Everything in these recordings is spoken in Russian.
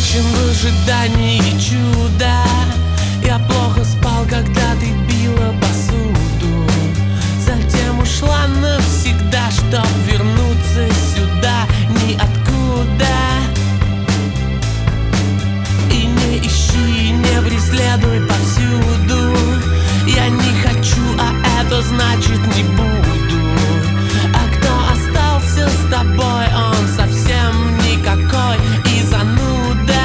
вечен в ожидании чуда. Я плохо спал, когда ты била посуду. Затем ушла навсегда, чтоб вернуться сюда ниоткуда. И не ищи, не преследуй повсюду. Я не хочу, а это значит не буду. А кто остался с тобой, он совсем никакой и зануда.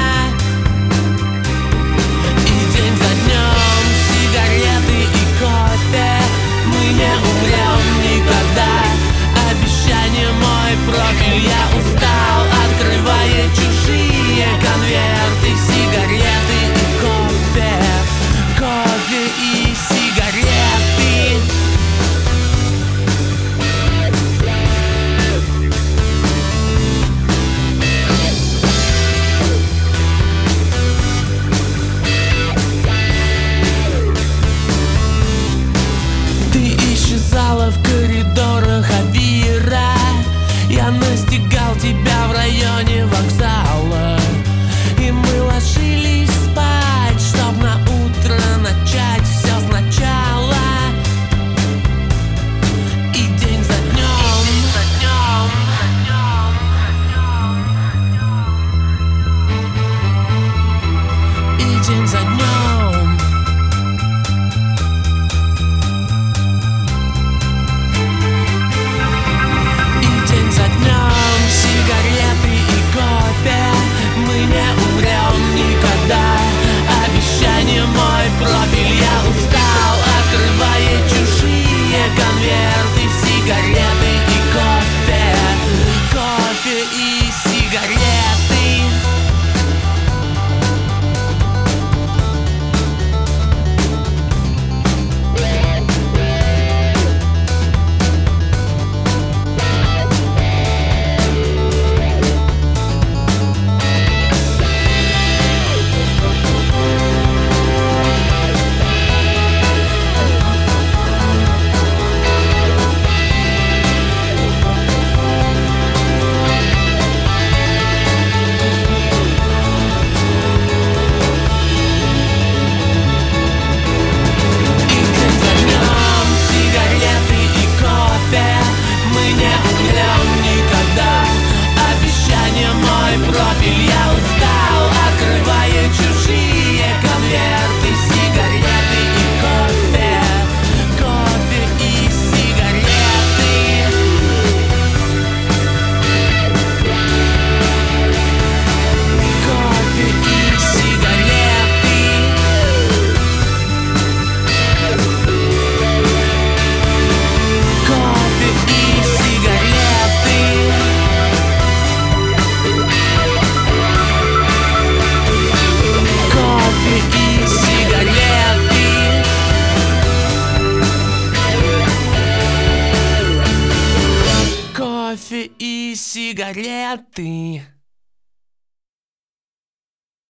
И день за днем сигареты и кофе. Мы не умрем никогда. Обещание мой профиль. Я устал, открывая чужие конверты. Сигареты и кофе. Кофе и сигареты. Исчезала в коридорах Авира. Я настигал тебя в районе вокзала. И мы ложились спать, чтоб на утро начать все сначала. И день за днем, и день за днем. Профиль. Я устал, открывая чужие конверты. Сигареты и кофе. Кофе и сигареты. Профиль. Я устал, открывая чужие конверты. Сигареты и кофе. Кофе и сигареты. Кофе и сигареты. Кофе и сигареты. Кофе и сигареты.